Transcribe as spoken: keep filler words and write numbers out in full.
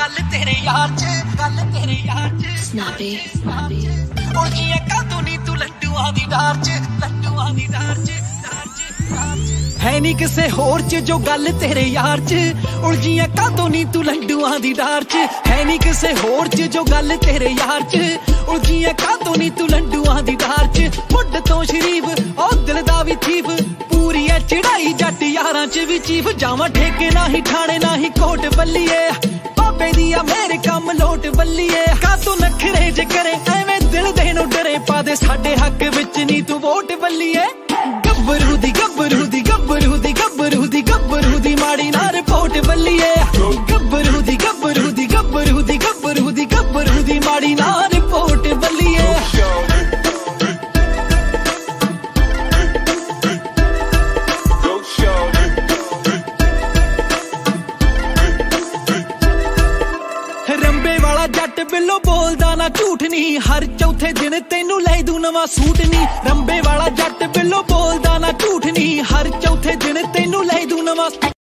गल तेरे यार च गल तेरे यार च snappy snappy ओ जी कादों नी तू लड्डूआं दी डार च लड्डूआं दी डार च डार च डार च है नी किसे होर च जो गल तेरे यार च उलझियां कादों नी तू लड्डूआं दी डार च है नी किसे होर च जो गल तेरे यार च उलझियां कादों नी तू लड्डूआं दी डार च मुੱਢ ਤੋਂ शरीफ ओ दिल दा वी थीफ पूरी है चढ़ाई जट यारां च वी चीफ जावां ठेके ना ही ठाणे ना ही कोट बल्लीए बाबे दिया मेरे कम लोट बल्लीए कादों नखरे जे करे एवें दिल दे नु डरे पा दे साडे हक विच नी तू वोट बल्लीए गब्बरू दी गब्बरू दी गब्बरू दी गब्बरू दी गब्बरू दी माड़ी ना रिपोर्ट बल्लीए गब्बरू दी गब्बरू दी गब्बरू दी गब्बरू दी गब्बरू दी माड़ी ना रिपोर्ट बल्लीए रंबे वाला जट बिल्लो बोलदा ना झूठ नी हर चौथे दिन तेनू लै दूं नवां सूट नी रंबे वाला जट बिल्लो बोलदा ना झूठ नी हर चौथे दिन तेनू लै दूं नवां